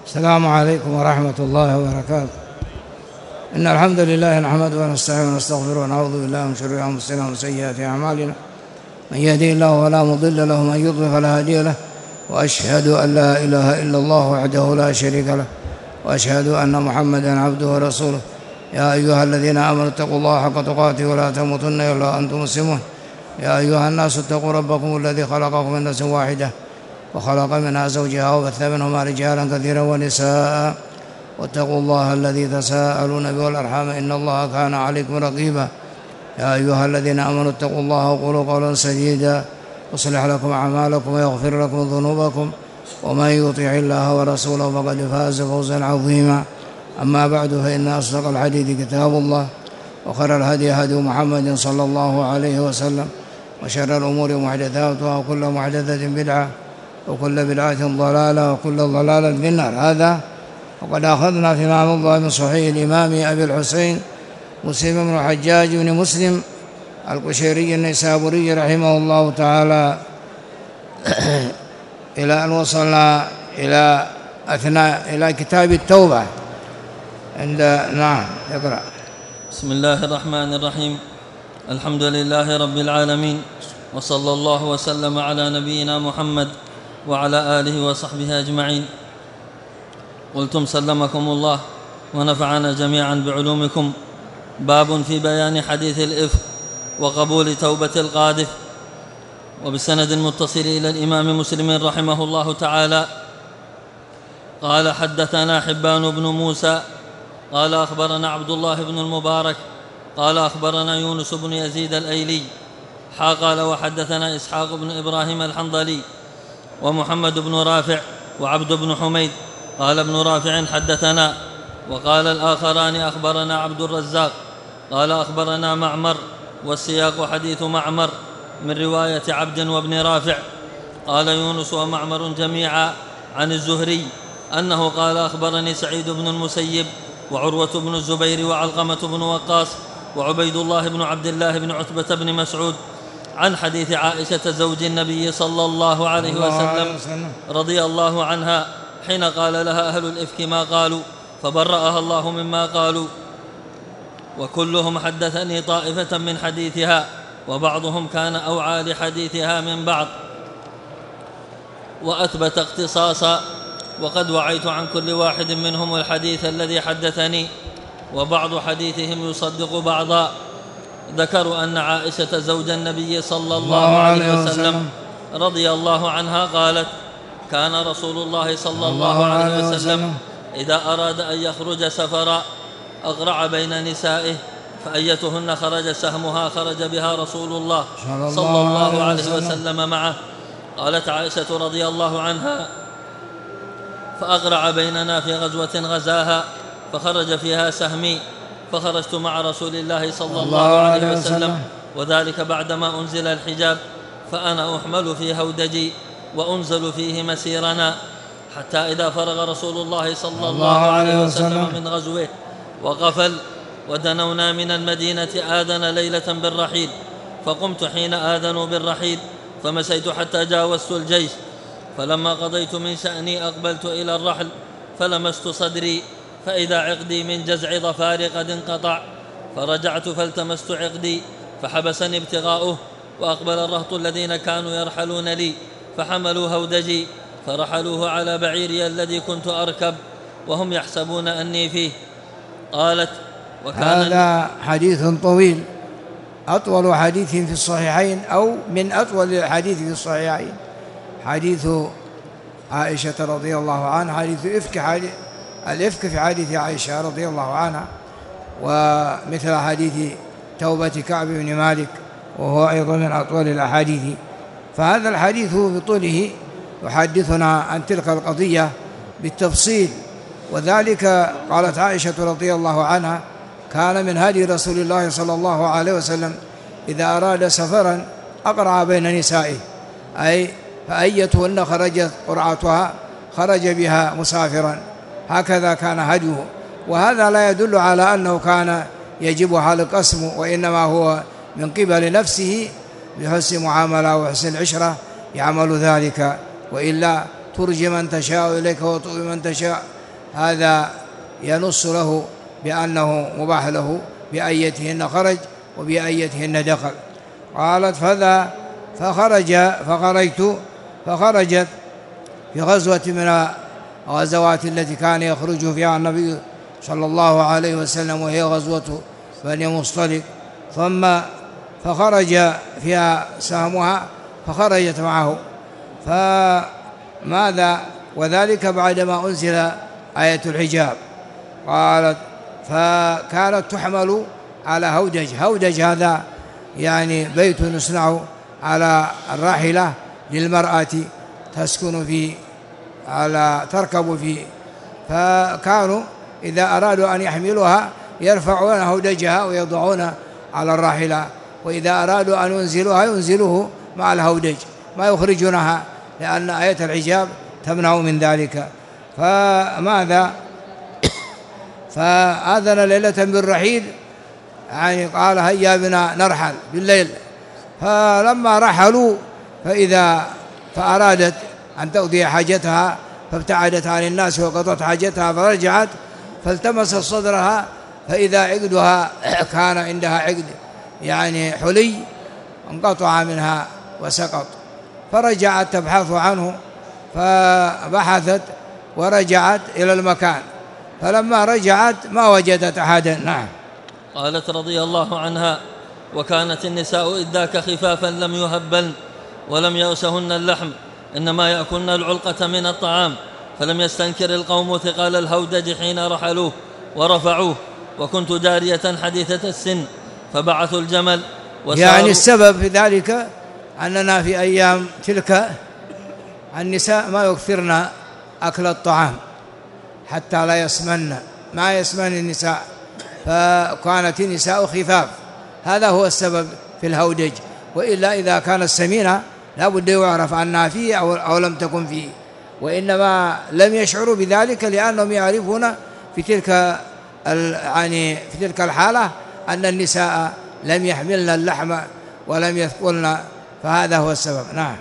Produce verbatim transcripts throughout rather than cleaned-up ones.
السلام عليكم ورحمة الله وبركاته. إن الحمد لله نحمده ونستعينه ونستغفره ونعوذ بالله من شرور أنفسنا وسيئات أعمالنا، من يهده الله فلا مضل له ومن يضلل فلا هادي له، وأشهد أن لا إله إلا الله وحده لا شريك له، وأشهد أن محمدا عبده ورسوله. يا أيها الذين آمنوا اتقوا الله حق تقاته ولا تموتن إلا وأنتم مسلمون. يا أيها الناس اتقوا ربكم الذي خلقكم من نفس واحدة وخلق منها زوجها وبث منهما رجالا كثيرا ونساء، واتقوا الله الذي تساءلون به والأرحام إن الله كان عليكم رقيبا. يا أيها الذين آمنوا اتقوا الله وقولوا قولا سديدا يصلح لكم أعمالكم ويغفر لكم ذنوبكم، ومن يطع الله ورسوله فقد فاز فوزا عظيما. أما بعد، فإن أصدق الحديث كتاب الله، وخير الهدي هدي محمد صلى الله عليه وسلم، وشر الأمور محدثاتها، وكل محدثة بدعة، وكل بدعة ضلالة، وكل ضلالة في النار. هذا وقد أخذنا في معنى الله من صحيح الإمام أبي الحسين مسلم بن الحجاج بن مسلم القشيري النيسابوري رحمه الله تعالى إلى أن وصلنا إلى أثناء إلى كتاب التوبة عند نعم اقرأ. بسم الله الرحمن الرحيم. الحمد لله رب العالمين، وصلى الله وسلم على نبينا محمد وعلى آله وصحبه أجمعين. قلتم سلمكم الله ونفعنا جميعا بعلومكم. باب في بيان حديث الإفك وقبول توبة القاذف. وبسند متصل إلى الإمام مسلم رحمه الله تعالى قال: حدثنا حبان بن موسى قال أخبرنا عبد الله بن المبارك قال أخبرنا يونس بن يزيد الأيلي حا قال وحدثنا إسحاق بن إبراهيم الحنظلي ومحمد بن رافع وعبد بن حميد. قال ابن رافع: حدثنا. وقال الآخران: أخبرنا عبد الرزاق قال أخبرنا معمر، والسياق حديث معمر من رواية عبد وابن رافع. قال يونس ومعمر جميعا عن الزهري أنه قال: أخبرني سعيد بن المسيب وعروة بن الزبير وعلقمة بن وقاص وعبيد الله بن عبد الله بن عتبة بن مسعود عن حديث عائشة زوج النبي صلى الله عليه وسلم رضي الله عنها حين قال لها أهل الإفك ما قالوا فبرأها الله مما قالوا. وكلهم حدثني طائفة من حديثها، وبعضهم كان أوعى لحديثها من بعض وأثبت اختصاصا، وقد وعيت عن كل واحد منهم الحديث الذي حدثني، وبعض حديثهم يصدق بعضا. ذكروا أن عائشة زوج النبي صلى الله عليه وسلم رضي الله عنها قالت: كان رسول الله صلى الله عليه وسلم إذا أراد أن يخرج سفرا أغرع بين نسائه، فأيتهن خرج سهمها خرج بها رسول الله صلى الله عليه وسلم معه. قالت عائشة رضي الله عنها: فأغرع بيننا في غزوة غزاها فخرج فيها سهمي، فخرجت مع رسول الله صلى الله عليه وسلم، وذلك بعدما أنزل الحجاب، فأنا أحمل في هودجي وأنزل فيه مسيرنا، حتى إذا فرغ رسول الله صلى الله عليه وسلم من غزوه وغفل ودنونا من المدينة آذن ليلة بالرحيل، فقمت حين آذنوا بالرحيل فمسيت حتى جاوزت الجيش، فلما قضيت من شأني أقبلت إلى الرحل فلمست صدري فإذا عقدي من جزع ظفاري قد انقطع، فرجعت فالتمست عقدي فحبسني ابتغاؤه، وأقبل الرهط الذين كانوا يرحلون لي فحملوا هودجي فرحلوه على بعيري الذي كنت أركب وهم يحسبون أني فيه. قالت: وكان هذا حديث طويل، أطول حديث في الصحيحين أو من أطول الحديث في الصحيحين، حديث عائشة رضي الله عنها، حديث إفك حديث الإفك في حديث عائشة رضي الله عنها، ومثل حديث توبة كعب بن مالك وهو أيضا من أطول الأحاديث. فهذا الحديث بطوله يحدثنا عن تلك القضية بالتفصيل، وذلك قالت عائشة رضي الله عنها: كان من هدي رسول الله صلى الله عليه وسلم إذا أراد سفرا أقرع بين نسائه، أي فأيتهن خرجت قرعتها خرج بها مسافرا، هكذا كان هديه. وهذا لا يدل على أنه كان يجب حال القسم، وإنما هو من قبل نفسه بحسن معاملة وحسن العشرة يعمل ذلك، وإلا ترجي من تشاء إليك وتؤوي من تشاء هذا ينص له بأنه مباح له بأيتهن خرج وبأيتهن دخل. قالت فذا فخرج فخرجت فخرجت في غزوة من الغزوات التي كان يخرج فيها النبي صلى الله عليه وسلم، وهي غزوة بني مصطلق، ثم فخرج فيها سهمها فخرجت معه. فماذا وذلك بعدما أنزل آية الحجاب. قالت فكانت تحمل على هودج. هودج هذا يعني بيت يصنع على الراحلة للمرأة تسكن فيه على تركب فيه، فكانوا إذا أرادوا أن يحملوها يرفعون هودجها ويضعون على الراحلة، وإذا أرادوا أن ينزلوها ينزلوه مع الهودج ما يخرجونها، لأن آية الحجاب تمنع من ذلك. فماذا فآذن ليلة بالرحيل، يعني قال هيا بنا نرحل بالليل. فلما رحلوا فإذا فأرادت أن تقضي حاجتها فابتعدت عن الناس وقضت حاجتها، فرجعت فالتمست صدرها فإذا عقدها كان عندها عقد يعني حلي انقطع منها وسقط، فرجعت تبحث عنه، فبحثت ورجعت إلى المكان، فلما رجعت ما وجدت أحدا. نعم. قالت رضي الله عنها: وكانت النساء إذ ذاك خفافا لم يهبلن ولم يغشهن اللحم، إنما يأكلن العلقة من الطعام، فلم يستنكر القوم ثقال الهودج حين رحلوه ورفعوه، وكنت جارية حديثة السن فبعثوا الجمل وساروا. يعني السبب في ذلك أننا في أيام تلك النساء ما يكثرن أكل الطعام حتى لا يسمن، ما يسمن النساء، فكانت النساء خفاف، هذا هو السبب في الهودج. وإلا إذا كانت سمينة لا بد يعرف أنها فيه أو لم تكن فيه، وإنما لم يشعروا بذلك لأنهم يعرفون في تلك يعني في تلك الحالة أن النساء لم يحملن اللحم ولم يثقلن، فهذا هو السبب. نعم.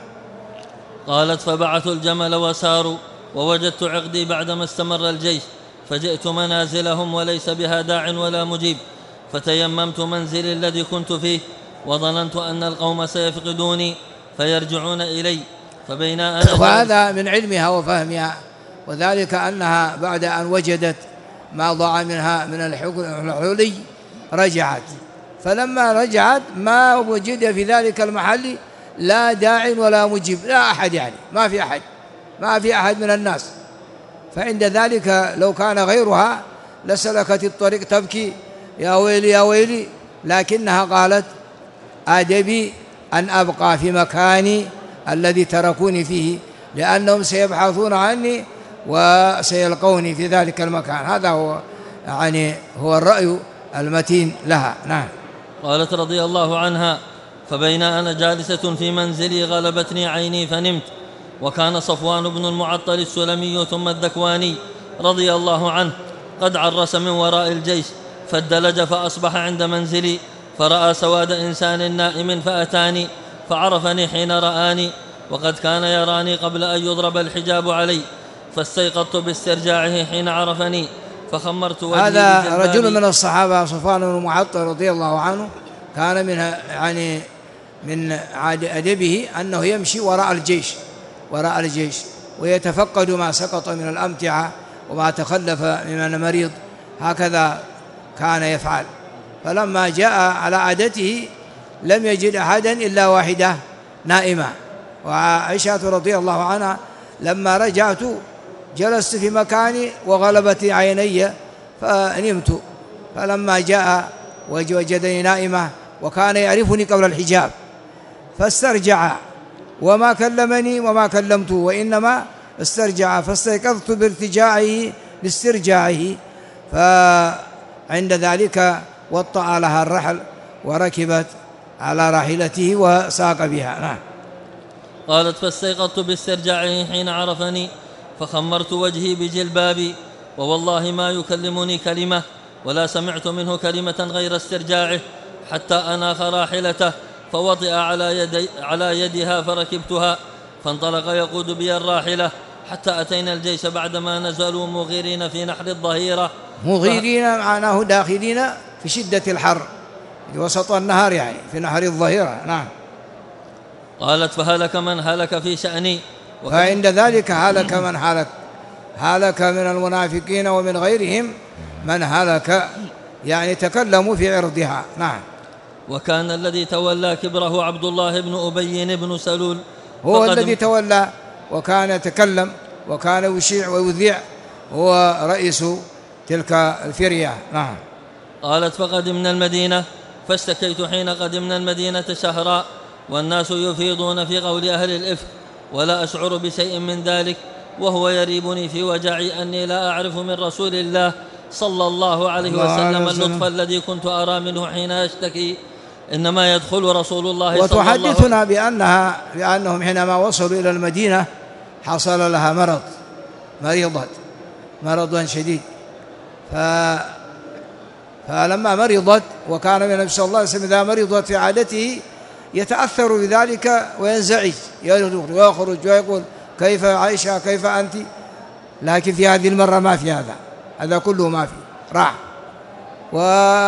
قالت فبعثوا الجمل وساروا، ووجدت عقدي بعدما استمر الجيش، فجئت منازلهم وليس بها داع ولا مجيب، فتيممت منزلي الذي كنت فيه، وظننت أن القوم سيفقدوني فيرجعون إلي، فبين أنا وهذا من علمها وفهمها، وذلك أنها بعد أن وجدت ما ضاع منها من الحلي رجعت، فلما رجعت ما وجد في ذلك المحل لا داع ولا مجيب، لا أحد، يعني ما في أحد ما في أحد من الناس. فعند ذلك لو كان غيرها لسلكت الطريق تبكي يا ويلي يا ويلي، لكنها قالت أدبي أن أبقى في مكاني الذي تركوني فيه، لأنهم سيبحثون عني وسيلقوني في ذلك المكان. هذا هو يعني هو الرأي المتين لها. نعم. قالت رضي الله عنها: فبين أنا جالسة في منزلي غلبتني عيني فنمت، وكان صفوان بن المعطل السلمي ثم الذكواني رضي الله عنه قد عرس من وراء الجيش، فادلج فأصبح عند منزلي، فرأى سواد إنسان نائم فأتاني، فعرفني حين رآني، وقد كان يراني قبل أن يضرب الحجاب علي، فاستيقظت باسترجاعه حين عرفني، فخمرت وجهي. هذا رجل من الصحابة صفوان بن المعطل رضي الله عنه، كان من يعني من أدبه أنه يمشي وراء الجيش وراء الجيش ويتفقد ما سقط من الأمتعة وما تخلف من مريض، هكذا كان يفعل. فلما جاء على عادته لم يجد أحدا إلا واحدة نائمة، وعائشة رضي الله عنها لما رجعت جلست في مكاني وغلبت عيني فنمت، فلما جاء وجدني نائمة وكان يعرفني قبل الحجاب فاسترجع وما كلمني وما كلمته، وإنما استرجع، فاستيقظت بارتجاعه لاسترجاعه، فعند ذلك وطأ لها الرحل وركبت على راحلته وساق بها. نعم. قالت فاستيقظت باسترجاعه حين عرفني، فخمرت وجهي بجلبابي، ووالله ما يكلمني كلمة ولا سمعت منه كلمة غير استرجاعه، حتى أناخ راحلته فوطئ على, يدي على يدها فركبتها، فانطلق يقود بي الراحلة، حتى أتينا الجيش بعدما نزلوا مغيرين في نحر الظهيرة. مغيرين معناه داخلين في شدة الحر في وسط النهار، يعني في نحر الظهيرة. نعم. قالت فهلك من هلك في شأني. فعند ذلك هلك من هلك، هلك من المنافقين ومن غيرهم من هلك، يعني تكلموا في عرضها. نعم. وكان الذي تولى كبره عبد الله بن أبي بن سلول، هو الذي تولى وكان يتكلم وكان يشيع ويذيع، هو رئيس تلك الفرية. نعم. قالت فقدمنا المدينة فاشتكيت حين قدمنا المدينة شهرا والناس يفيضون في قول أهل الإفك ولا أشعر بشيء من ذلك، وهو يريبني في وجعي أني لا أعرف من رسول الله صلى الله عليه وسلم اللطف الذي كنت أرى منه حين أشتكي، إنما يدخل رسول الله صلى الله عليه وسلم. وتحدثنا بأنها بأنهم حينما وصلوا إلى المدينة حصل لها مرض، مريضة مرضا شديد، ف... فلما مرضت، وكان من النبي صلى الله عليه وسلم إذا مرضت في عادته يتأثر بذلك وينزعج، ويخرج ويقول كيف عائشة كيف أنت، لكن في هذه المرة ما في هذا، هذا كله ما في، راح. و...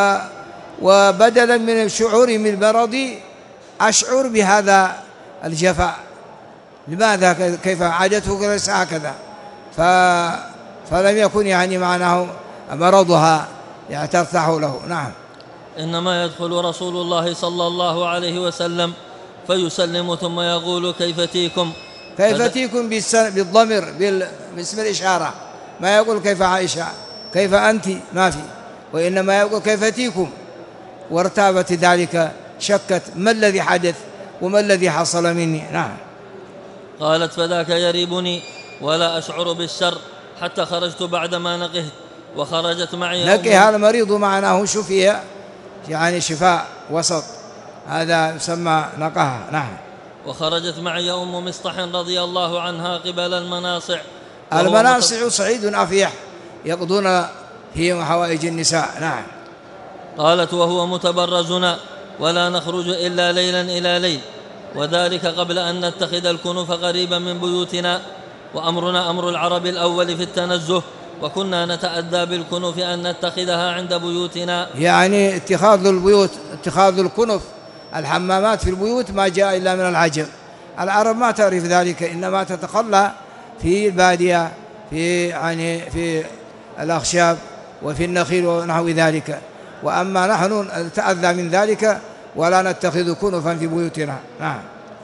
وبدلا من الشعور من المرض أشعر بهذا الجفاء. لماذا؟ كيف عادته ليس هكذا، ف... فلم يكن يعني معناه مرضها يعني ترتاح له. نعم. إنما يدخل رسول الله صلى الله عليه وسلم فيسلم ثم يقول كيف تيكم. كيف تيكم بالضمر باسم الإشارة، ما يقول كيف عائشة كيف أنت، ما في، وإنما يقول كيف تيكم. وارتابت ذلك، شكت ما الذي حدث وما الذي حصل مني. نعم. قالت فذاك يريبني ولا أشعر بالشر حتى خرجت بعدما نقهت، وخرجت معي نقه المريض معناه شفي، يعني شفاء وسط، هذا يسمى نقها. نعم. وخرجت معي أم مصطح رضي الله عنها قبل المناصع. المناصع صعيد أفيح يقضون في حوائج النساء. نعم. قالت وهو متبرزنا ولا نخرج إلا ليلا إلى ليل، وذلك قبل أن نتخذ الكنوف قريبا من بيوتنا، وأمرنا أمر العرب الأول في التنزه، وكنا نتأذى بالكنوف أن نتخذها عند بيوتنا. يعني اتخاذ البيوت، اتخاذ الكنف الحمامات في البيوت ما جاء إلا من العجم، العرب ما تعرف ذلك، إنما تتخلى في البادية في يعني في الأخشاب وفي النخيل ونحو ذلك، وأما نحن نتأذى من ذلك ولا نتخذ كنفا في بيوتنا. نعم.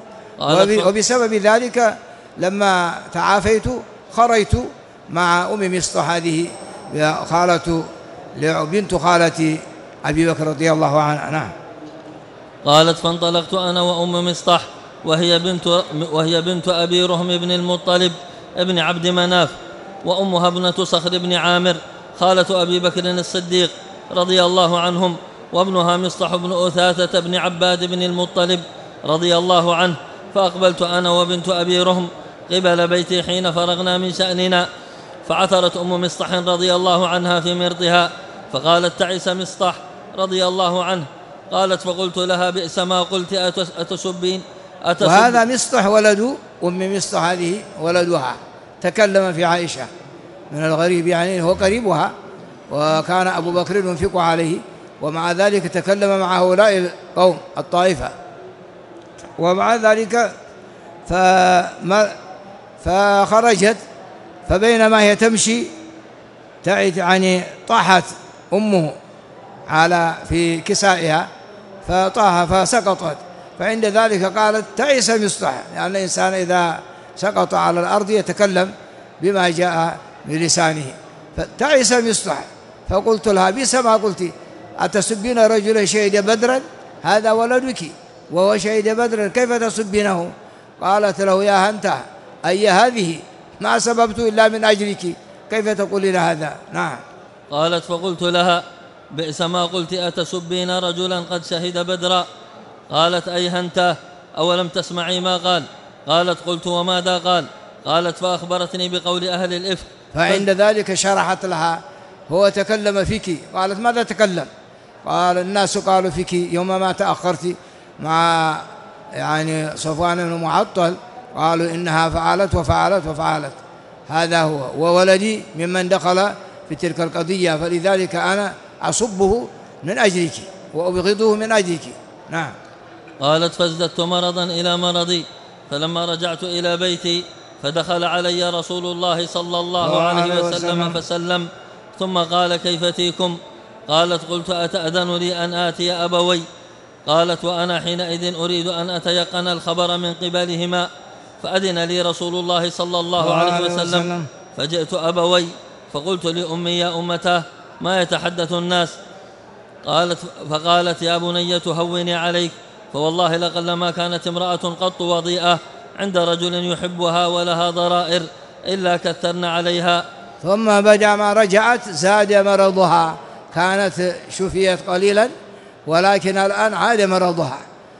وبسبب ذلك لما تعافيت خرجت مع أم مصطح هذه خالة بنت خالة أبي بكر رضي الله عنها. نعم. قالت فانطلقت أنا وأم مصطح وهي بنت, وهي بنت أبي رهم بن المطلب ابن عبد مناف، وأمها ابنة صخر بن عامر خالة أبي بكر الصديق رضي الله عنهم، وابنها مصطح بن أثاثة بن عباد بن المطلب رضي الله عنه. فأقبلت أنا وبنت أبي رهم قبل بيتي حين فرغنا من شأننا، فعثرت أم مصطح رضي الله عنها في مرضها، فقالت تعس مصطح رضي الله عنه. قالت فقلت لها بئس ما قلت أتسبين, أتسب وهذا مصطح ولد أم مصطح هذه ولدها تكلم في عائشة من الغريب، يعني هو قريبها، وكان أبو بكر ينفق عليه، ومع ذلك تكلم مع هؤلاء القوم الطائفة، ومع ذلك فما فخرجت، فبينما هي تمشي يعني طاحت أمه على في كسائها فطاح فسقطت، فعند ذلك قالت تعس مصطح، يعني الإنسان إذا سقط على الأرض يتكلم بما جاء بلسانه، فتعس مصطح. فقلت لها بئس ما قلت أتسبين رجلا شهد بدرا، هذا ولدك وهو شهد بدرا كيف تسبينه؟ قالت له يا هنتا أي هذه ما سببت إلا من أجلك، كيف تقولين هذا؟ نعم. قالت فقلت لها بئس ما قلت أتسبين رجلا قد شهد بدرا. قالت أي هنتا أولم تسمعي ما قال؟ قالت قلت وماذا قال؟ قالت فأخبرتني بقول أهل الإفك. فعند ذلك شرحت لها هو تكلم فيك. قالت ماذا تكلم؟ قال الناس قالوا فيك يوم ما تأخرت مع يعني صفوان بن معطل، قالوا إنها فعلت وفعلت وفعلت، هذا هو، وولدي ممن دخل في تلك القضية، فلذلك أنا أصبه من أجلك وأبغضه من أجلك. نعم. قالت فازددت مرضا إلى مرضي، فلما رجعت إلى بيتي فدخل علي رسول الله صلى الله عليه وسلم فسلم، ثم قال كيف فيكم؟ قالت قلت أتأذن لي أن آتي أبوي؟ قالت وأنا حينئذ أريد أن أتيقن الخبر من قبلهما، فأذن لي رسول الله صلى الله عليه وسلم، فجئت أبوي فقلت لأمي يا أمتاه ما يتحدث الناس؟ قالت فقالت يا بني هوني عليك، فوالله لقلما كانت امرأة قط وضيئة عند رجل يحبها ولها ضرائر إلا كثرن عليها. ثم بعد ما رجعت زاد مرضها، كانت شفيت قليلا ولكن الآن عاد مرضها،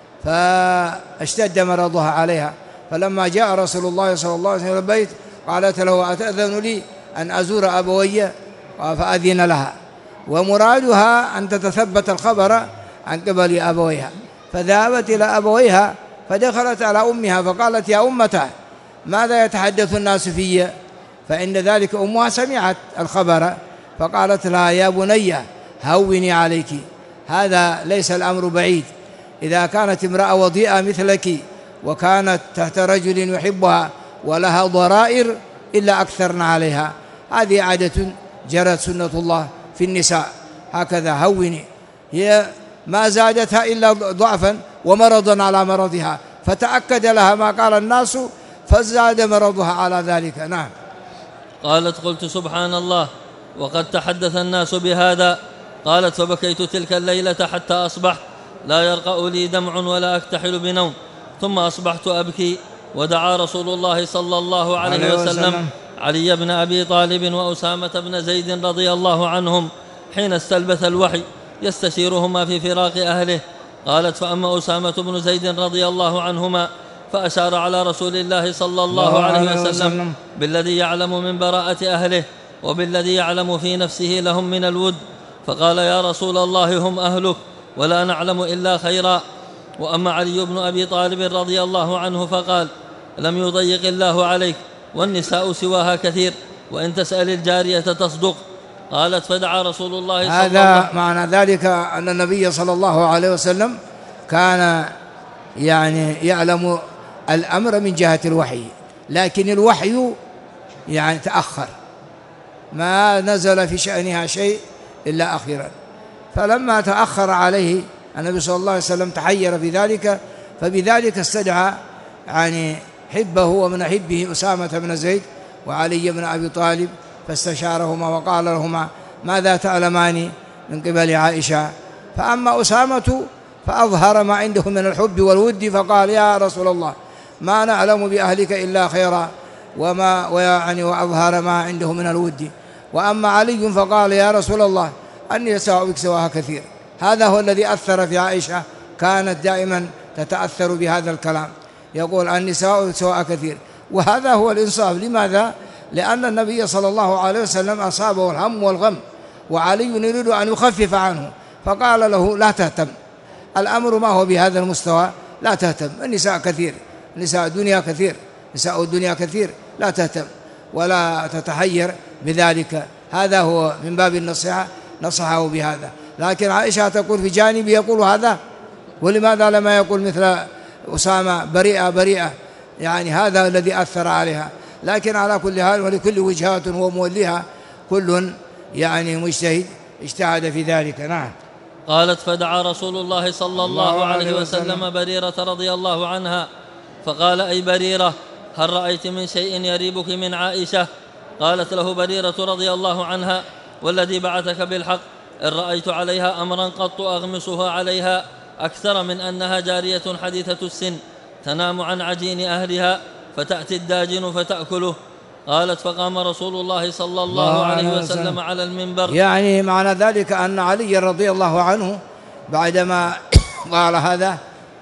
فاشتد مرضها عليها. فلما جاء رسول الله صلى الله عليه وسلم البيت قالت له أتأذن لي أن أزور أبوي؟ فأذن لها، ومرادها أن تتثبت الخبر عن قبل أبويها. فذهبت إلى أبويها فدخلت على أمها فقالت يا أمتاه ماذا يتحدث الناس في؟ فإن ذلك أمها سمعت الخبر، فقالت لها يا بني هوني عليك، هذا ليس الأمر بعيد، إذا كانت امرأة وضيئة مثلك وكانت تحت رجل يحبها ولها ضرائر إلا أكثرنا عليها، هذه عادة جرت سنة الله في النساء، هكذا هوني. هي ما زادتها إلا ضعفا ومرضا على مرضها، فتأكد لها ما قال الناس فزاد مرضها على ذلك. نعم. قالت قلت سبحان الله وقد تحدث الناس بهذا. قالت فبكيت تلك الليلة حتى أصبحت لا يرقأ لي دمع ولا أكتحل بنوم، ثم أصبحت أبكي، ودعا رسول الله صلى الله عليه وسلم علي بن أبي طالب وأسامة بن زيد رضي الله عنهم حين استلبث الوحي يستشيرهما في فراق أهله. قالت فأما أسامة بن زيد رضي الله عنهما فأشار على رسول الله صلى الله عليه وسلم بالذي يعلم من براءة أهله وبالذي يعلم في نفسه لهم من الود، فقال يا رسول الله هم أهلك ولا نعلم إلا خيرا. وأما علي بن أبي طالب رضي الله عنه فقال لم يضيق الله عليك والنساء سواها كثير، وإن تسأل الجارية تصدق. قالت فدعا رسول الله صلى الله عليه وسلم. هذا معنى ذلك أن النبي صلى الله عليه وسلم كان يعني يعلم الأمر من جهة الوحي، لكن الوحي يعني تأخر، ما نزل في شأنها شيء إلا أخيرا، فلما تأخر عليه النبي صلى الله عليه وسلم تحير في ذلك، فبذلك استدعى يعني حبه ومن حبه أسامة بن زيد وعلي بن أبي طالب، فاستشارهما وقال لهما ماذا تعلمان من قبل عائشة؟ فأما أسامة فأظهر ما عنده من الحب والود، فقال يا رسول الله ما نعلم بأهلك إلا خيرا، وما ويعني وأظهر ما عنده من الود. وأما علي فقال يا رسول الله النساء بك سواها كثير. هذا هو الذي أثر في عائشة، كانت دائما تتأثر بهذا الكلام، يقول النساء بك سواها كثير، وهذا هو الإنصاف. لماذا؟ لأن النبي صلى الله عليه وسلم أصابه الهم والغم، وعلي يريد أن يخفف عنه، فقال له لا تهتم، الأمر ما هو بهذا المستوى، لا تهتم، النساء كثير، نساء الدنيا كثير، نساء الدنيا كثير، لا تهتم ولا تتحير بذلك. هذا هو من باب النصيحة، نصحه بهذا. لكن عائشة تقول في جانب يقول هذا، ولماذا لما يقول مثل أسامة بريئة بريئة؟ يعني هذا الذي أثر عليها. لكن على كل حال ولكل وجهات وموليها، كل يعني مجتهد اجتهد في ذلك. نعم. قالت فدعا رسول الله صلى الله عليه وسلم بريرة رضي الله عنها فقال أي بريرة هل رأيت من شيء يريبك من عائشة؟ قالت له بريرة رضي الله عنها والذي بعثك بالحق إن رأيت عليها أمرا قط أغمسها عليها أكثر من أنها جارية حديثة السن تنام عن عجين أهلها فتأتي الداجن فتأكله. قالت فقام رسول الله صلى الله عليه وسلم على المنبر. يعني معنى ذلك أن علي رضي الله عنه بعدما قال هذا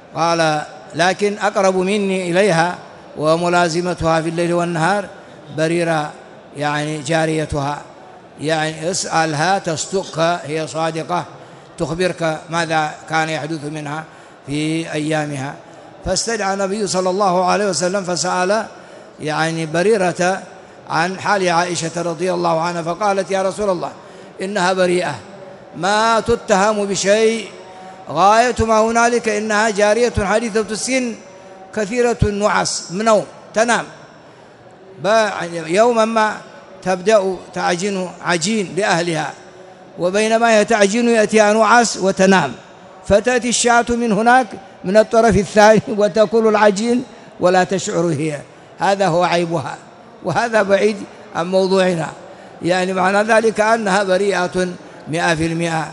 قال لكن أقرب مني إليها وملازمتها في الليل والنهار بريرة يعني جاريتها، يعني اسألها تصدقك، هي صادقة تخبرك ماذا كان يحدث منها في أيامها. فاستدعى النبي صلى الله عليه وسلم فسأل يعني بريرة عن حال عائشة رضي الله عنها فقالت يا رسول الله إنها بريئة ما تتهم بشيء، غاية ما هنالك إنها جارية حديثة السن كثيرة النعس من نوم تنام، يوما ما تبدأ تعجن عجين لأهلها، وبينما هي تعجن يأتيها نعاس وتنام، فتأتي الشاة من هناك من الطرف الثاني وتأكل العجين ولا تشعر هي. هذا هو عيبها، وهذا بعيد عن موضوعنا، يعني معنى ذلك أنها بريئة مئة في المئة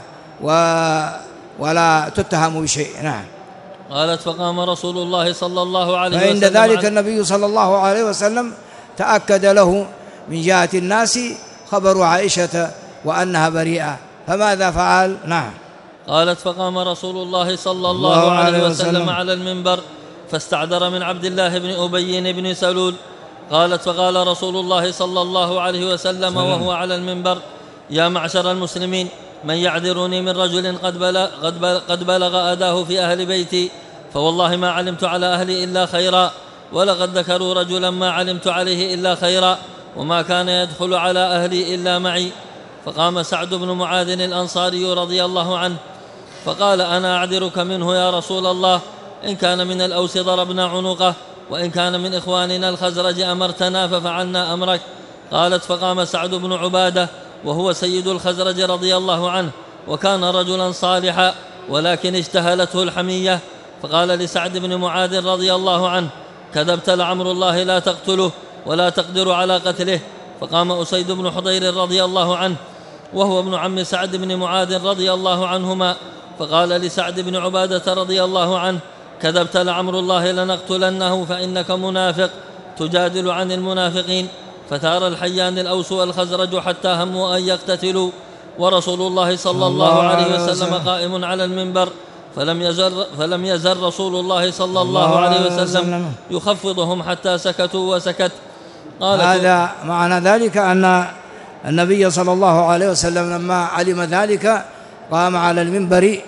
ولا تتهم بشيء. نعم. قالت فقام رسول الله صلى الله عليه وعند وسلم ذلك النبي صلى الله عليه وسلم تأكد له من جهة الناس خبر عائشة وأنها بريئة، فماذا فعل؟ نعم. قالت فقام رسول الله صلى الله, الله عليه وسلم, وسلم على المنبر فاستعذر من عبد الله بن أبي بن سلول. قالت فقال رسول الله صلى الله عليه وسلم وهو على المنبر يا معشر المسلمين من يعذرني من رجل قد بلغ, قد بلغ, قد بلغ أداه في أهل بيتي، فوالله ما علمت على أهلي إلا خيرا، ولقد ذكروا رجلا ما علمت عليه إلا خيرا، وما كان يدخل على أهلي إلا معي. فقام سعد بن معاذ الأنصاري رضي الله عنه فقال أنا أعذرك منه يا رسول الله، إن كان من الأوس ضربنا عنقه، وإن كان من إخواننا الخزرج أمرتنا ففعلنا أمرك. قالت فقام سعد بن عبادة وهو سيد الخزرج رضي الله عنه، وكان رجلا صالحا ولكن اجتهلته الحمية، فقال لسعد بن معاذ رضي الله عنه كذبت لعمر الله لا تقتله ولا تقدر على قتله. فقام أسيد بن حضير رضي الله عنه وهو ابن عم سعد بن معاذ رضي الله عنهما، فقال لسعد بن عبادة رضي الله عنه كذبت لعمر الله لنقتلنه فإنك منافق تجادل عن المنافقين. فثار الحيان الأوس والخزرج حتى هموا أن يقتتلوا، ورسول الله صلى الله عليه وسلم قائم على المنبر، فلم يزل, فلم يزل رسول الله صلى الله عليه وسلم يخفضهم حتى سكتوا وسكت. هذا معنى ذلك أن النبي صلى الله عليه وسلم لما علم ذلك قام على المنبر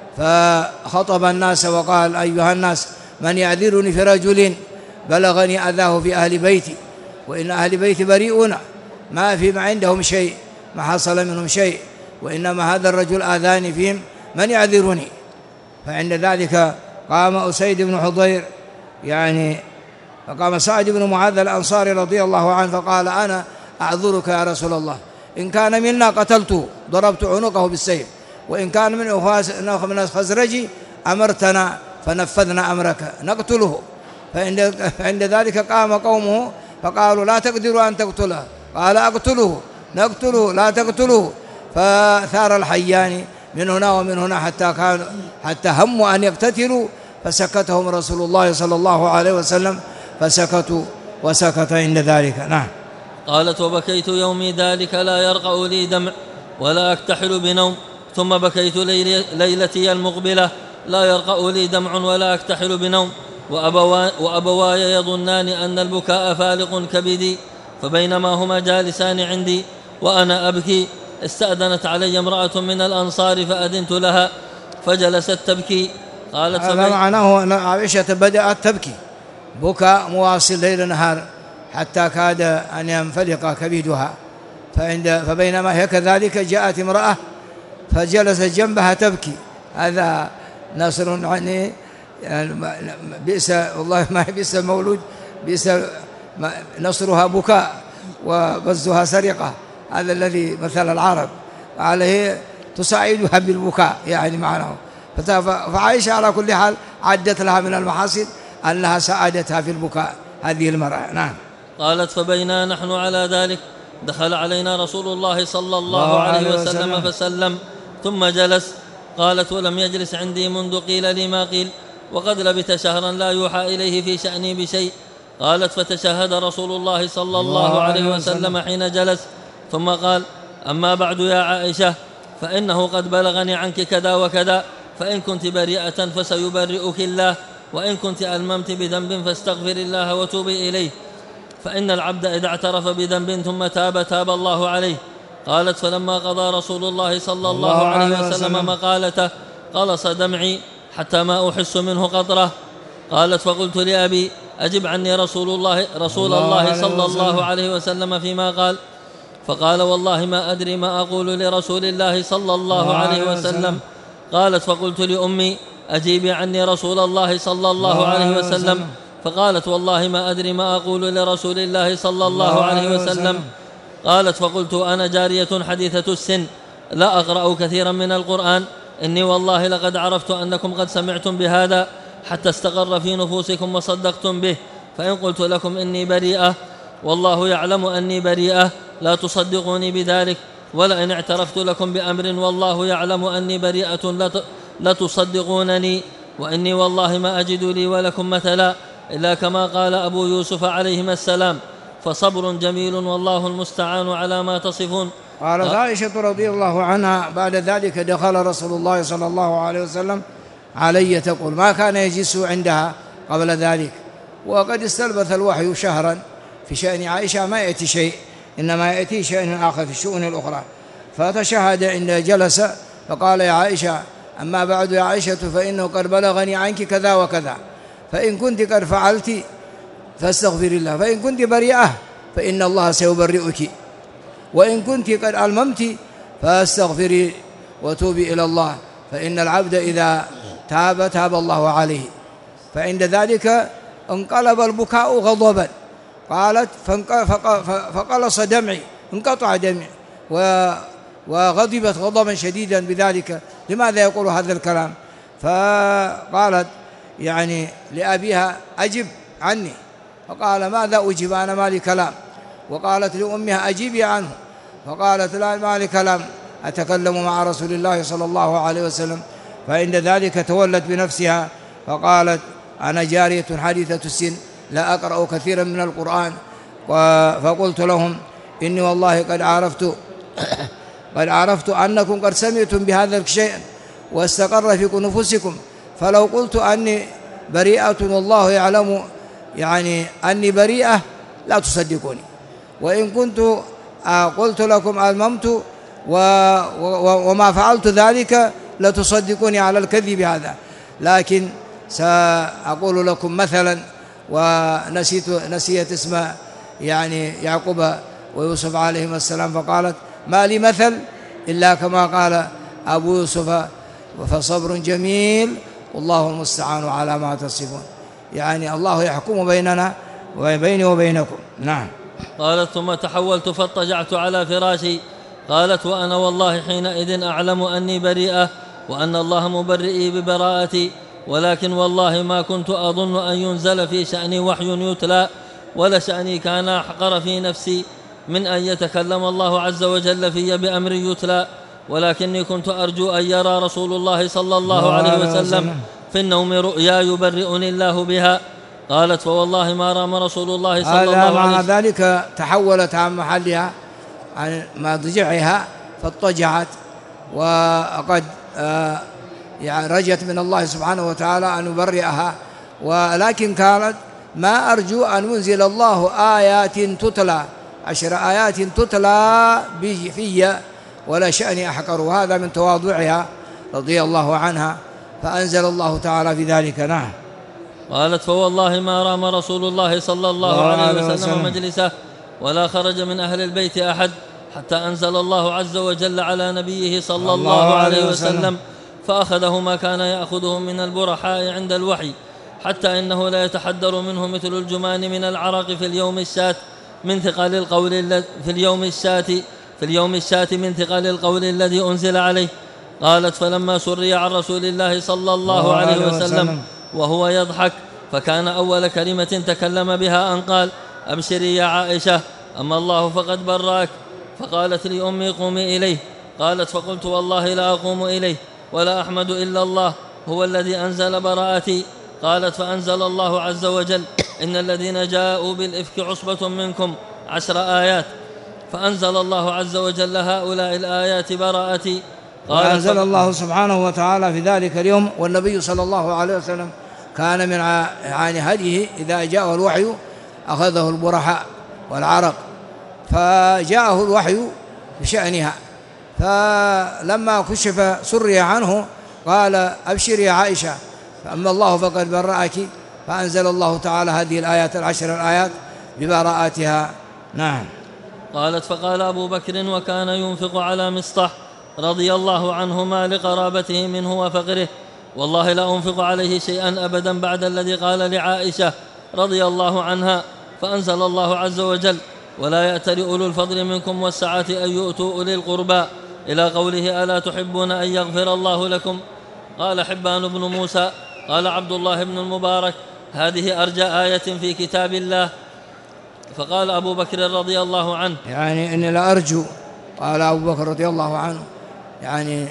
فخطب الناس وقال أيها الناس من يعذرني في رجل بلغني أذاه في أهل بيتي، وإن أهل بيتي بريئون ما في ما عندهم شيء، ما حصل منهم شيء، وإنما هذا الرجل آذاني فيهم، من يعذرني؟ فعند ذلك قام أسيد بن حضير يعني فقام سعد بن معاذ الأنصاري رضي الله عنه فقال أنا أعذرك يا رسول الله، إن كان منا قتلته ضربت عنقه بالسيف، وإن كان من الخزرج أمرتنا فنفذنا أمرك نقتله. فعند ذلك قام قومه فقالوا لا تقدروا أن تقتله، قال أقتله نقتله لا تقتله. فثار الحيان من هنا ومن هنا حتى كانوا حتى هموا أن يقتتلوا، فسكتهم رسول الله صلى الله عليه وسلم فسكتوا وسكت عند ذلك. نعم. قالت وبكيت يومي ذلك لا يرقأ لي دمع ولا أكتحل بنوم، ثم بكيت ليلتي المقبلة لا يرقأ لي دمع ولا أكتحل بنوم، وأبواي يظنان أن البكاء فالق كبدي، فبينما هما جالسان عندي وأنا أبكي استأذنت علي امرأة من الأنصار فأذنت لها فجلست تبكي. قالت هذا معناه أن عائشة بدأت تبكي بكاء مواصل ليل نهار حتى كاد أن ينفلق كبدها، فعند فبينما هي كذلك جاءت امرأة فجلست جنبها تبكي. هذا نصر يعني بئس والله ما بئس المولود بئس نصرها بكاء وبزها سرقة، هذا الذي مثل العرب عليه تساعدها بالبكاء يعني معناه. فعائشة على كل حال عدت لها من المحاسن أنها ساعدتها في البكاء هذه المرأة. نعم. قالت فبينا نحن على ذلك دخل علينا رسول الله صلى الله عليه وسلم فسلم ثم جلس. قالت ولم يجلس عندي منذ قيل لي ما قيل، وقد لبث شهرا لا يوحى إليه في شأني بشيء. قالت فتشهد رسول الله صلى الله عليه وسلم حين جلس ثم قال أما بعد يا عائشة فإنه قد بلغني عنك كذا وكذا، فإن كنت بريئة فسيبرئك الله، وإن كنت ألممت بذنب فاستغفر الله وتوبي إليه، فإن العبد إذا اعترف بذنب ثم تاب تاب الله عليه. قالت فلما قضى رسول الله صلى الله عليه وسلم مقالته قلص دمعي حتى ما أحس منه قطرة. قالت فقلت لأبي أجب عني رسول الله رسول الله صلى الله عليه وسلم فيما قال. فقال والله ما أدري ما أقول لرسول الله صلى الله عليه وسلم. قالت فقلت لأمي أجيبي عني رسول الله صلى الله عليه وسلم. فقالت والله ما أدري ما أقول لرسول الله صلى الله عليه وسلم. قالت فقلت أنا جارية حديثة السن لا أقرأ كثيرا من القرآن، إني والله لقد عرفت أنكم قد سمعتم بهذا حتى استقر في نفوسكم وصدقتم به، فإن قلت لكم إني بريئة والله يعلم أني بريئة لا تصدقوني بذلك، ولئن اعترفت لكم بأمر والله يعلم أني بريئة لا تصدقونني، وإني والله ما أجد لي ولكم مثلا إلا كما قال أبو يوسف عليهما السلام، فصبر جميل والله المستعان على ما تصفون. قالت عائشة رضي الله عنها بعد ذلك دخل رسول الله صلى الله عليه وسلم علي تقول، ما كان يجلس عندها قبل ذلك، وقد استلبث الوحي شهرا في شأن عائشة ما يأتي شيء، إنما يأتي شيء آخر في الشؤون الأخرى. فتشهد عند جلس فقال يا عائشة أما بعد يا عائشة فإنه قد بلغني عنك كذا وكذا، فإن كنت قد فعلت فاستغفر الله، فإن كنت بريئة فإن الله سيبرئك، وإن كنت قد ألممت فاستغفري وتوبي إلى الله، فإن العبد إذا تاب تاب الله عليه. فعند ذلك انقلب البكاء غضبا، قالت فقلص دمعي، انقطع دمعي، وغضبت غضبا شديدا بذلك. لماذا يقول هذا الكلام؟ فقالت يعني لأبيها أجب عني، فقال ماذا أجب أنا ما لي كلام. وقالت لأمها أجيبي عنه، فقالت لا ما لي كلام أتكلم مع رسول الله صلى الله عليه وسلم. فعند ذلك تولت بنفسها فقالت أنا جارية حديثة السن لا أقرأ كثيرا من القرآن. فقلت لهم إني والله قد عرفت قد عرفت أنكم قد سمعتم بهذا الشيء واستقر في نفوسكم، فلو قلت أني بريئة والله يعلم يعني أني بريئة لا تصدقوني، وإن كنت قلت لكم ألممت وما فعلت ذلك لتصدقوني على الكذب هذا. لكن سأقول لكم مثلا، ونسيت نسيت اسم يعني يعقوب ويوسف عليهما السلام، فقالت ما لي مثل إلا كما قال أبو يوسف فصبر جميل والله المستعان على ما تصفون. يعني الله يحكم بيننا وبيني وبينكم. نعم. قالت ثم تحولت فاضطجعت على فراشي. قالت وأنا والله حينئذ أعلم أني بريئة وأن الله مبرئي ببراءتي، ولكن والله ما كنت أظن أن ينزل في شأني وحي يتلى، ولا شأني كان أحقر في نفسي من أن يتكلم الله عز وجل في بأمر يتلى، ولكني كنت أرجو أن يرى رسول الله صلى الله عليه وسلم في النوم رؤيا يبرئني الله بها. قالت فوالله ما رام رسول الله صلى الله عليه وسلم. مع ذلك تحولت عن محلها عن مضجعها فاضطجعت، وقد يعني رجت من الله سبحانه وتعالى أن يبرئها، ولكن كانت ما أرجو أن ينزل الله آيات تتلى عشر آيات تتلى في ولا شأني أحقر، وهذا من تواضعها رضي الله عنها، فأنزل الله تعالى في ذلك. نعم. قالت فوالله ما رام رسول الله صلى الله عليه وسلم مجلسه ولا خرج من أهل البيت أحد حتى أنزل الله عز وجل على نبيه صلى الله عليه وسلم، فأخذه ما كان يأخذه من البرحاء عند الوحي، حتى إنه لا يتحدر منه مثل الجمان من العرق في اليوم الشات من ثقل القول في اليوم الشات في اليوم الشات من ثقل القول الذي أنزل عليه. قالت فلما سري عن رسول الله صلى الله عليه وسلم وهو يضحك، فكان أول كلمة تكلم بها أن قال أبشري يا عائشة أما الله فقد براك. فقالت لي أمي قومي إليه. قالت فقلت والله لا أقوم إليه ولا أحمد إلا الله هو الذي أنزل براءتي. قالت فأنزل الله عز وجل إن الذين جاءوا بالإفك عصبة منكم عشر آيات، فأنزل الله عز وجل هؤلاء الآيات براءتي. وأنزل الله سبحانه وتعالى في ذلك اليوم، والنبي صلى الله عليه وسلم كان من يعني هديه إذا جاءه الوحي أخذه البرحاء والعرق، فجاءه الوحي بشأنها، فلما كشف سري عنه قال أبشري يا عائشة فأما الله فقد برأك. فأنزل الله تعالى هذه الآيات العشر الآيات ببراءتها. نعم. قالت فقال أبو بكر وكان ينفق على مصطح رضي الله عنهما لقرابته منه وفقره، والله لا أنفق عليه شيئا أبدا بعد الذي قال لعائشة رضي الله عنها، فأنزل الله عز وجل ولا يأتل أولو الفضل منكم والسعة أن يؤتوا أولي القربى إلى قوله ألا تحبون أن يغفر الله لكم. قال حبان بن موسى قال عبد الله بن المبارك هذه أرجى آية في كتاب الله. فقال أبو بكر رضي الله عنه يعني إني لأرجو، قال أبو بكر رضي الله عنه يعني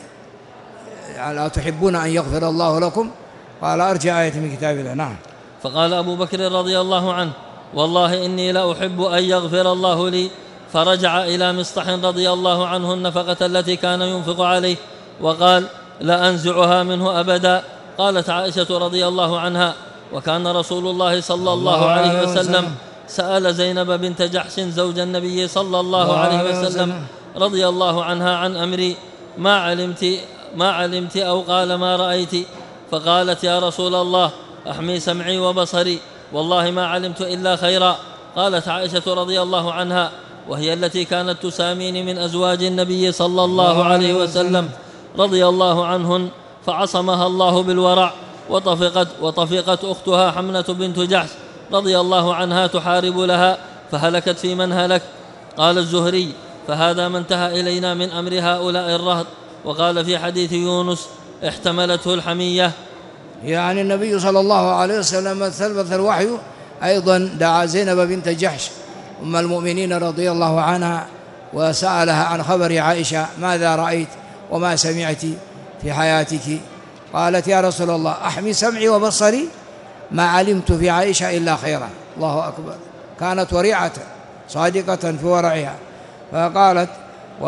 لا تحبون أن يغفر الله لكم، قال أرجى آية من كتاب الله. نعم. فقال أبو بكر رضي الله عنه والله إني لأحب أن يغفر الله لي، فرجع إلى مصطح رضي الله عنه النفقة التي كان ينفق عليه وقال لا أنزعها منه أبدا. قالت عائشة رضي الله عنها وكان رسول الله صلى الله عليه وسلم سأل زينب بنت جحش زوج النبي صلى الله عليه وسلم رضي الله عنها عن أمري ما علمت ما علمت أو قال ما رأيت، فقالت يا رسول الله أحمي سمعي وبصري والله ما علمت إلا خيرا. قالت عائشة رضي الله عنها وهي التي كانت تساميني من أزواج النبي صلى الله عليه وسلم رضي الله عنهن، فعصمها الله بالورع، وطفقت, وطفقت أختها حمنة بنت جحش رضي الله عنها تحارب لها فهلكت في من هلك. قال الزهري فهذا ما انتهى إلينا من أمر هؤلاء الرهط. وقال في حديث يونس احتملته الحمية، يعني النبي صلى الله عليه وسلم ثلث الوحي أيضا دعا زينب بنت جحش أم المؤمنين رضي الله عنها وسألها عن خبر عائشة ماذا رأيت وما سمعت في حياتك؟ قالت يا رسول الله أحمي سمعي وبصري ما علمت في عائشة إلا خيرا. الله أكبر، كانت ورعة صادقة في ورعها. فقالت و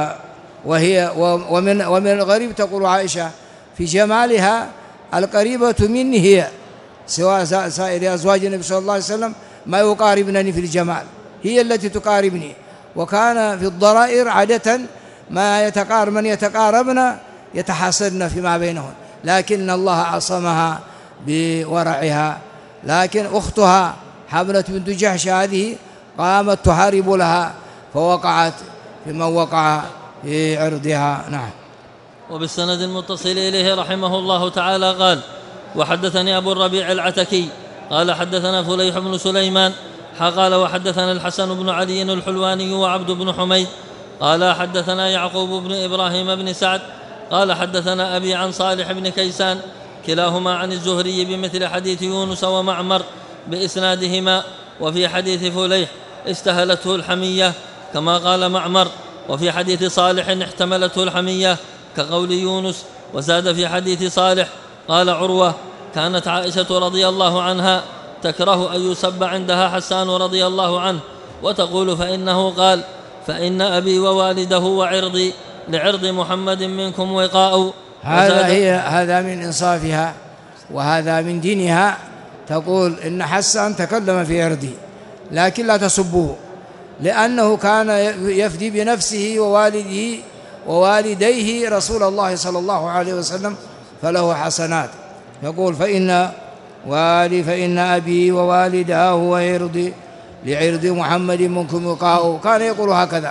وهي ومن ومن الغريب تقول عائشة في جمالها القريبة مني هي، سواء سائر أزواج النبي صلى الله عليه وسلم ما يقاربنني في الجمال، هي التي تقاربني. وكان في الضرائر عادة ما يتقارب من يتقاربن يتحاسدن فيما بينهن، لكن الله عصمها بورعها. لكن أختها حملة بنت جحش هذه قامت تحارب لها فوقعت فيما وقع في عرضها. نعم. وبالسند المتصل إليه رحمه الله تعالى قال وحدثني أبو الربيع العتكي قال حدثنا فليح بن سليمان قال وحدثنا الحسن بن علي الحلواني وعبد بن حميد قال حدثنا يعقوب بن إبراهيم بن سعد قال حدثنا أبي عن صالح بن كيسان كلاهما عن الزهري بمثل حديث يونس ومعمر بإسنادهما. وفي حديث فليح استهلته الحمية كما قال معمر، وفي حديث صالح احتملته الحمية كقول يونس. وزاد في حديث صالح قال عروة كانت عائشة رضي الله عنها تكره أن يسب عندها حسان رضي الله عنه وتقول فإنه قال فإن أبي ووالده وعرضي لعرض محمد منكم وقاء. هذا هي هذا من إنصافها وهذا من دينها، تقول إن حسان تكلم في عرضي لكن لا تسبوه، لأنه كان يفدي بنفسه ووالده ووالديه رسول الله صلى الله عليه وسلم فله حسنات. يقول فإن والي فإن أبي ووالداه وعرضي لعرض محمد منكم وقاء، كان يقول هكذا.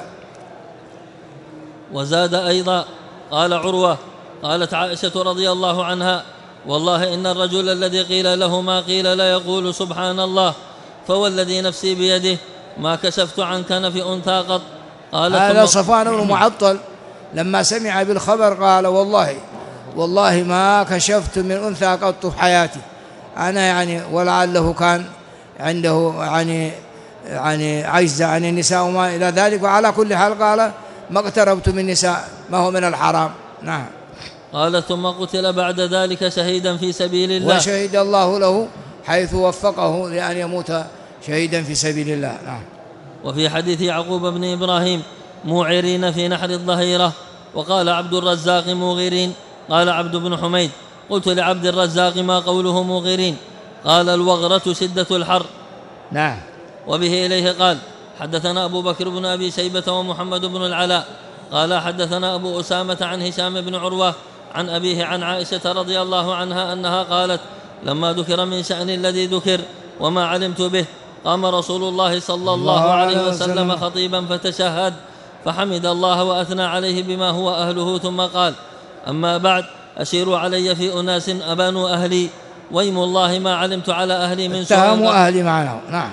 وزاد أيضا قال عروة قالت عائشة رضي الله عنها والله إن الرجل الذي قيل له ما قيل لا يقول سبحان الله فوالذي نفسي بيده ما كشفت عن كنف أنثى قط. هذا صفوان بن معطل لما سمع بالخبر قال والله والله ما كشفت من أنثى قط في حياتي أنا، يعني ولعله كان عنده يعني يعني عجز عن النساء وما إلى ذلك. وعلى كل حال قال ما اقتربت من نساء ما هو من الحرام. نعم. قال ثم قتل بعد ذلك شهيدا في سبيل الله، وشهد الله له حيث وفقه لأن يموت شهيدا في سبيل الله. نعم. وفي حديث يعقوب بن إبراهيم موعرين في نحر الظهيرة. وقال عبد الرزاق موغرين. قال عبد بن حميد قلت لعبد الرزاق ما قوله موغرين؟ قال الوغرة شدة الحر. نعم. وبه إليه قال حدثنا أبو بكر بن أبي شيبة ومحمد بن العلاء قال حدثنا أبو أسامة عن هشام بن عروة عن أبيه عن عائشة رضي الله عنها أنها قالت لما ذكر من شأن الذي ذكر وما علمت به قام رسول الله صلى الله عليه وسلم خطيبا فتشهد فحمد الله وأثنى عليه بما هو أهله، ثم قال: أما بعد، أشيروا علي في أناس أبانوا أهلي، ويم الله ما علمت على أهلي من سوء قط. أهلي معنا. نعم.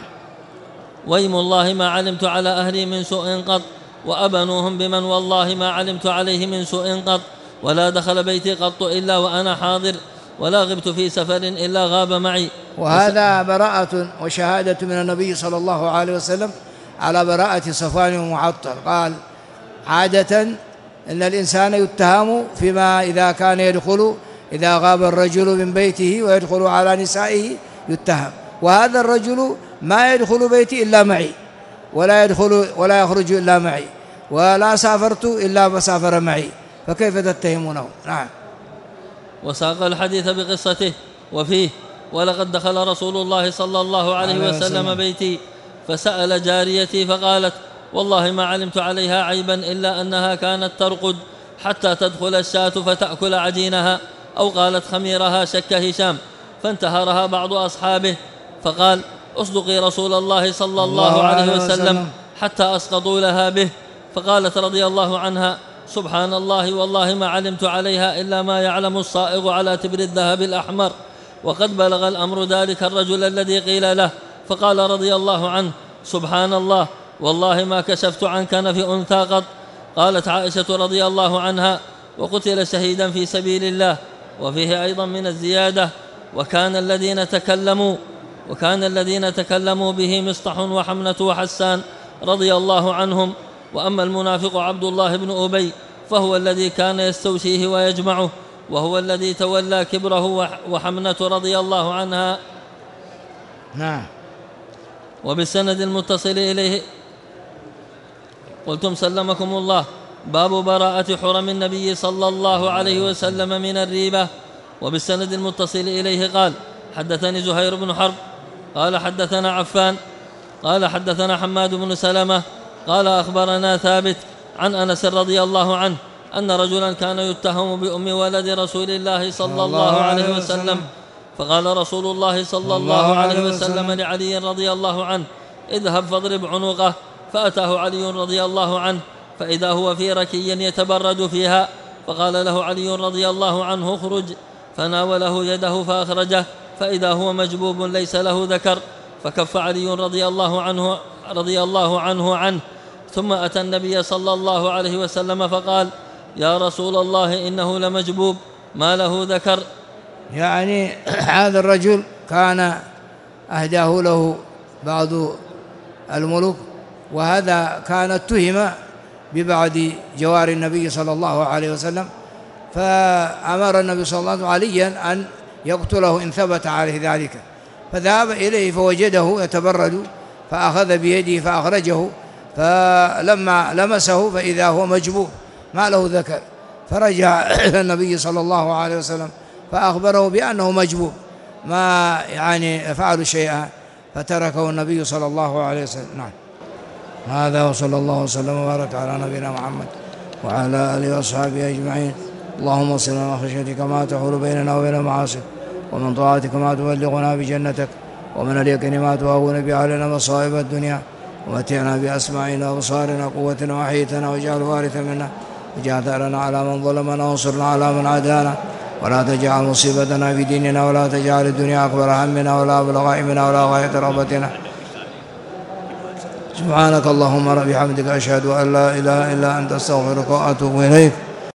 ويم الله ما علمت على أهلي من سوء قط، وأبنوهم بمن والله ما علمت عليه من سوء قط، ولا دخل بيتي قط إلا وأنا حاضر، ولا غبت في سفر إلا غاب معي. وهذا براءة وشهادة من النبي صلى الله عليه وسلم على براءة صفوان ومعطل. قال: عادة إن الإنسان يتهم فيما إذا كان يدخل إذا غاب الرجل من بيته ويدخل على نسائه يتهم، وهذا الرجل ما يدخل بيتي إلا معي، ولا يدخل ولا يخرج إلا معي، ولا سافرت إلا ما سافر معي، فكيف تتهمونه؟ نعم. وساق الحديث بقصته وفيه: ولقد دخل رسول الله صلى الله عليه وسلم بيتي فسأل جاريتي فقالت: والله ما علمت عليها عيبا إلا أنها كانت ترقد حتى تدخل الشاة فتأكل عجينها، أو قالت خميرها، شك هشام، فانتهرها بعض أصحابه فقال: أصدقي رسول الله صلى الله عليه وسلم حتى أسقطوا لها به. فقالت رضي الله عنها: سبحان الله، والله ما علمت عليها إلا ما يعلم الصائغ على تبر الذهب الأحمر. وقد بلغ الأمر ذلك الرجل الذي قيل له، فقال رضي الله عنه: سبحان الله، والله ما كشفت عن كنف أنثى قط. قالت عائشة رضي الله عنها: وقتل شهيدا في سبيل الله. وفيه أيضا من الزيادة: وكان الذين تكلموا وكان الذين تكلموا به مصطح وحمنة وحسان رضي الله عنهم. وأما المنافق عبد الله بن أبي فهو الذي كان يستوشيه ويجمعه، وهو الذي تولى كبره وحمنة رضي الله عنها. نعم. وبالسند المتصل إليه قلتم سلمكم الله: باب براءة حرم النبي صلى الله عليه وسلم من الريبة. وبالسند المتصل إليه قال: حدثني زهير بن حرب قال حدثنا عفان قال حدثنا حماد بن سلمة قال أخبرنا ثابت عن أنس رضي الله عنه أن رجلا كان يتهم بأم ولد رسول الله صلى الله عليه وسلم، فقال رسول الله صلى الله عليه وسلم لعلي رضي الله عنه: اذهب فاضرب عنقه. فأتاه علي رضي الله عنه فإذا هو في ركي يتبرد فيها، فقال له علي رضي الله عنه: اخرج. فناوله يده فأخرجه فإذا هو مجبوب ليس له ذكر، فكف علي رضي الله عنه رضي الله عنه عنه ثم أتى النبي صلى الله عليه وسلم فقال: يا رسول الله، إنه لمجبوب ما له ذكر. يعني هذا الرجل كان أهداه له بعض الملوك، وهذا كان اتهم ببعض جوار النبي صلى الله عليه وسلم، فأمر النبي صلى الله عليه وسلم عليا أن يقتله إن ثبت عليه ذلك، فذهب إليه فوجده يتبرد فأخذ بيده فأخرجه، فلما لمسه فإذا هو مجبوب ما له ذكر، فرجع إلى النبي صلى الله عليه وسلم فأخبره بأنه مجبوب ما يعني فعل شيئا، فتركه النبي صلى الله عليه وسلم. نعم. هذا وصلى الله وسلم وبارك على نبينا محمد وعلى آله وأصحابه أجمعين. اللهم اغفر لنا خشيتك ما تحول بيننا وبين معاصيك، ومن طاعتك ما تبلغنا بجنتك، ومن اليقين ما تهون به علينا مصائب الدنيا، ومتعنا بأسماعنا وأبصارنا قوتنا وحيتنا، واجعل وارثا منا، واجعل ثأرنا على من ظلمنا، وانصرنا على من عادانا، ولا تجعل مصيبتنا في ديننا، ولا تجعل الدنيا أكبر همنا ولا أبلغ علمنا ولا غاية رغبتنا. سبحانك اللهم رب بحمدك، أشهد أن لا إله إلا أنت، أستغفرك وأتوب إليك.